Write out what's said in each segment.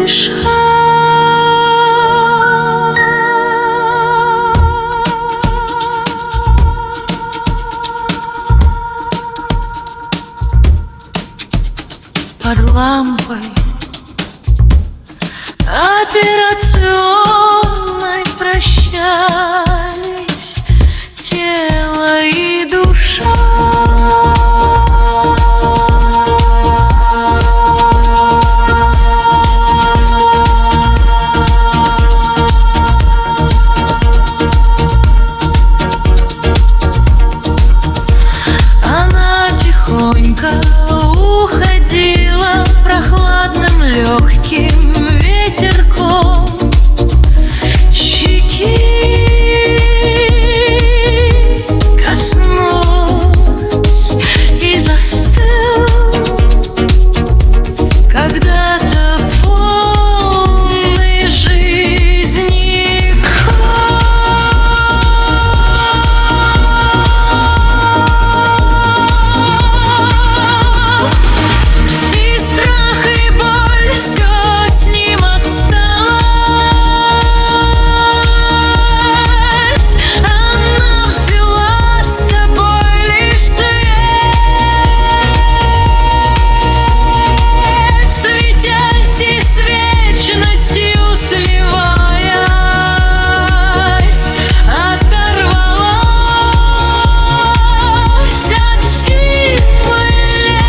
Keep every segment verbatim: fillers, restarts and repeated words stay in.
дышать. Под лампой операционной прощались тело и душа. Она тихонько уходила прохладным легким ветерком щеки, коснулась и застыл когда-то полный жизни ком. И страх, и боль, все с ним осталось. Она взяла с собой лишь свет, светясь и с вечностью сливаясь, оторвалась от силы лет.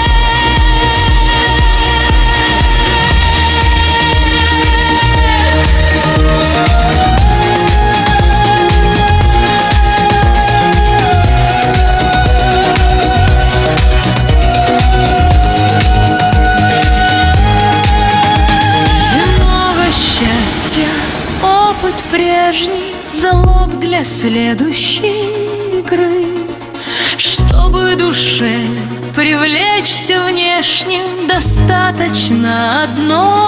Земного счастья опыт прежний, залог для следующей игры. Чтобы душе привлечься внешним, достаточно одной